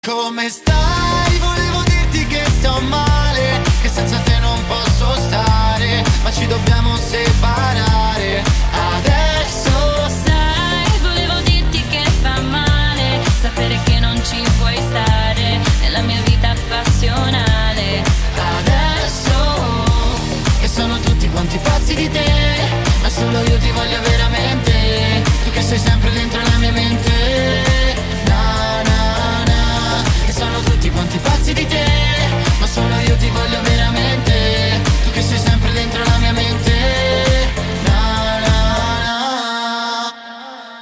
Come stai? Volevo dirti che sto male, che senza te non posso stare, ma ci dobbiamo separare. Adesso sai, volevo dirti che fa male sapere che non ci puoi stare nella mia vita passionale. Adesso che sono tutti quanti pazzi di te, ma solo io ti voglio veramente, tu che sei sempre dentro la mia mente.